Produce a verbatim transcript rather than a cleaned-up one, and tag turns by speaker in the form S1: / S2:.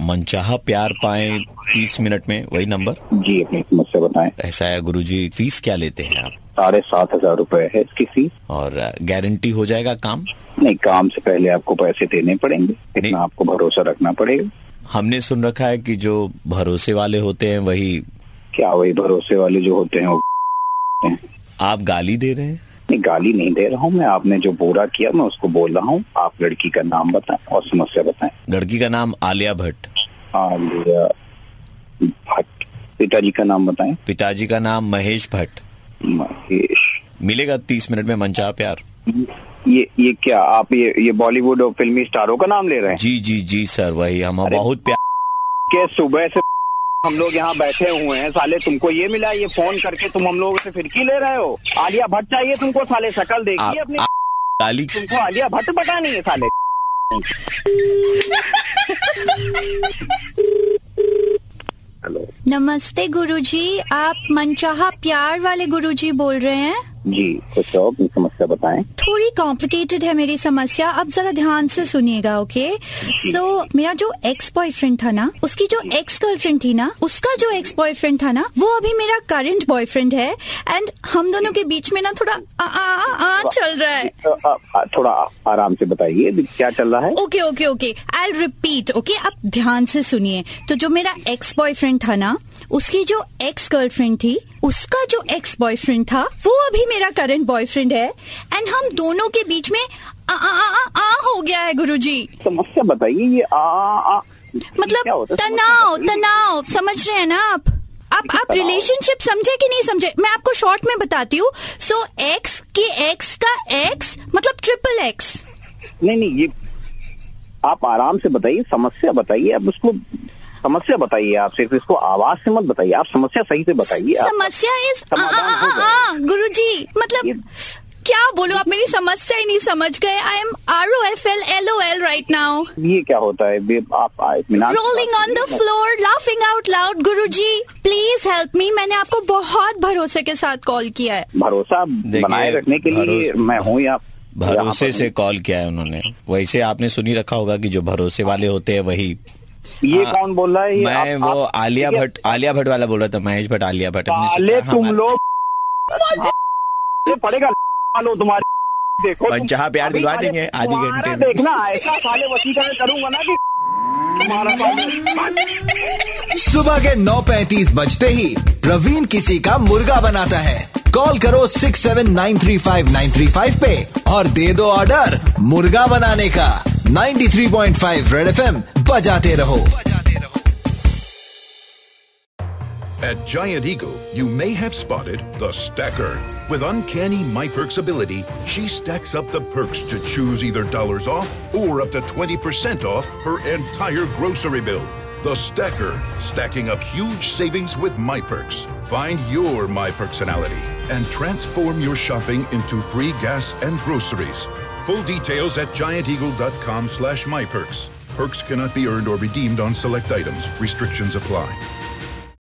S1: मनचाहा प्यार पाएं तीस मिनट में, वही नंबर?
S2: जी, अपनी समस्या बताएं।
S1: ऐसा है गुरुजी, फीस क्या लेते हैं आप?
S2: साढ़े सात हजार रूपए है इसकी फीस।
S1: और गारंटी हो जाएगा काम?
S2: नहीं, काम से पहले आपको पैसे देने पड़ेंगे, इतना आपको भरोसा रखना पड़ेगा।
S1: हमने सुन रखा है कि जो भरोसे वाले होते हैं वही।
S2: क्या वही भरोसे वाले जो होते हैं वो हैं? आप
S1: गाली दे रहे हैं?
S2: नहीं, गाली नहीं दे रहा हूँ मैं। आपने जो पूरा किया मैं उसको बोल रहा हूँ। आप लड़की का नाम बताएं और समस्या बताएं।
S1: लड़की का नाम आलिया भट्ट।
S2: आलिया भट्ट। पिताजी का नाम बताएं।
S1: पिताजी का नाम महेश भट्ट।
S2: महेश।
S1: मिलेगा तीस मिनट में मनचाहा प्यार।
S2: ये ये क्या आप ये ये बॉलीवुड और फिल्मी स्टारों का नाम ले रहे हैं?
S1: जी जी जी सर, वही। हम बहुत प्यार
S2: के सुबह से हम लोग यहाँ बैठे हुए हैं, साले तुमको ये मिला, ये फोन करके तुम हम लोगों से फिरकी ले रहे हो। आलिया भट्ट चाहिए तुमको, साले शक्ल देखिए अपनी।
S1: गाली
S2: तुमको आलिया भट्ट पता नहीं है साले। हेलो,
S3: नमस्ते गुरुजी, आप मनचाहा प्यार वाले गुरुजी बोल रहे हैं?
S2: जी, कुछ और अपनी समस्या बताएं।
S3: थोड़ी कॉम्प्लिकेटेड है मेरी समस्या, अब जरा ध्यान से सुनिएगा, ओके? सो so, मेरा जो एक्स बॉयफ्रेंड था ना, उसकी जो एक्स गर्लफ्रेंड थी ना, उसका जो एक्स बॉयफ्रेंड था ना, वो अभी मेरा करंट बॉयफ्रेंड है। एंड हम दोनों के बीच में ना थोड़ा आ, आ, आ, आ चल रहा है।
S2: आ, आ, आ, थोड़ा आराम से बताइए क्या चल रहा है।
S3: Okay okay okay, I will repeat, okay? आप ध्यान से सुनिए। तो जो मेरा एक्स बॉयफ्रेंड था ना, उसकी जो एक्स गर्लफ्रेंड थी, उसका जो एक्स बॉयफ्रेंड था, वो अभी मेरा करंट बॉयफ्रेंड है। एंड हम दोनों के बीच में आ, आ, आ, आ हो गया है गुरुजी।
S2: समस्या बताइए। ये आ, आ,
S3: मतलब तनाव तनाव समझ रहे हैं ना आप? आप आप रिलेशनशिप समझे कि नहीं समझे? मैं आपको शॉर्ट में बताती हूँ। सो एक्स के एक्स का एक्स मतलब ट्रिपल एक्स।
S2: नहीं नहीं, ये आप आराम से बताइए, समस्या बताइए। आप उसको समस्या बताइए, आप सिर्फ इसको आवाज से मत बताइए, आप समस्या सही से बताइए।
S3: समस्या इस गुरुजी, मतलब क्या बोलो, आप मेरी समस्या ही नहीं समझ गए। I am R O F L L O L right now.
S2: ये क्या होता है? आप
S3: rolling on the floor, laughing out loud. Guruji please help me, मैंने आपको बहुत भरोसे के साथ कॉल किया है।
S2: भरोसा बनाए रखने के लिए मैं हूँ यहाँ।
S1: भरोसे से कॉल किया है उन्होंने। वैसे आपने सुनी रखा होगा कि जो भरोसे वाले होते हैं वही।
S2: ये आ, कौन बोल रहा है? ये
S1: मैं
S2: आप,
S1: वो
S2: आप,
S1: आलिया भट्ट आलिया भट्ट वाला बोल रहा था, महेश भट्ट आलिया भट्ट।
S2: तुम लोग पड़ेगा लो तुम्हारी। देखो
S1: मनचाहा प्यार दिलवा देंगे आधे घंटे में।
S2: देखना ऐसा साले वसीला करूंगा ना कि
S4: सुबह के नौ पैंतीस बजते ही प्रवीण किसी का मुर्गा बनाता है। कॉल करो six seven nine three five nine three five पे और दे दो ऑर्डर मुर्गा बनाने का। Ninety three point five red F M बजाते रहो।
S5: At Giant Eagle, you may have spotted the Stacker. With uncanny MyPerks ability, she stacks up the perks to choose either dollars off or up to twenty percent off her entire grocery bill. The Stacker, stacking up huge savings with MyPerks. Find your MyPerksonality and transform your shopping into free gas and groceries. Full details at giant eagle dot com slash myperks. Perks cannot be earned or redeemed on select items. Restrictions apply.